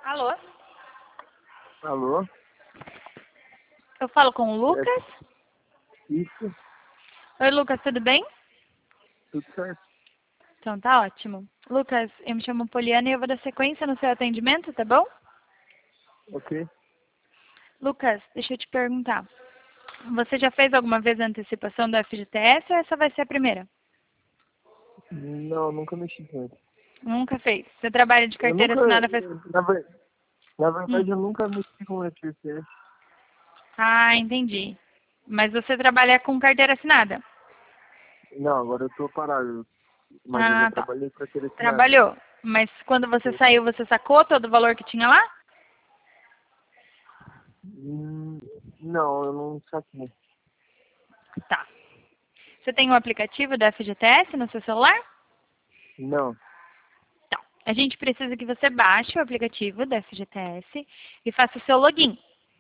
Alô? Alô? Eu falo com o Lucas? Isso, Oi, Lucas, tudo bem? tudo certo. Então tá ótimo. Lucas, eu me chamo Poliana e eu vou dar sequência no seu atendimento, tá bom? Ok. Lucas, deixa eu te perguntar. Você já fez alguma vez a antecipação do FGTS ou essa vai ser a primeira? Não, nunca mexi com ele. Nunca fez. Você trabalha de Eu carteira nunca, assinada faz... na verdade, Hum. eu nunca mexi com o FGTS. Ah, entendi. Mas você trabalha com carteira assinada? Não, agora eu tô parado, mas eu já Ah, tá. trabalhei com carteira assinada. Trabalhou. Mas quando você Sim. saiu, você sacou todo o valor que tinha lá? Não, eu não saquei. Tá. Você tem o aplicativo da FGTS no seu celular? Não. Então, a gente precisa que você baixe o aplicativo da FGTS e faça o seu login.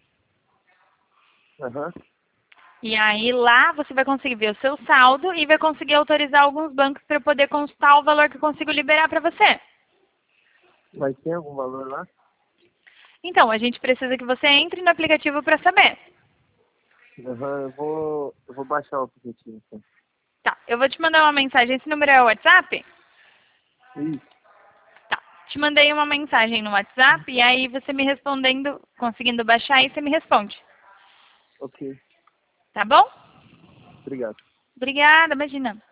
Aham. E aí lá você vai conseguir ver o seu saldo e vai conseguir autorizar alguns bancos para poder consultar o valor que eu consigo liberar para você. Mas tem algum valor lá? Então, a gente precisa que você entre no aplicativo para saber. Aham, eu vou baixar o aplicativo, então. Tá, eu vou te mandar uma mensagem. Esse número é o WhatsApp? Isso, Tá, te mandei uma mensagem no WhatsApp e aí você me respondendo, conseguindo baixar aí, você me responde. ok. Tá bom? Obrigado. Obrigada, imagina.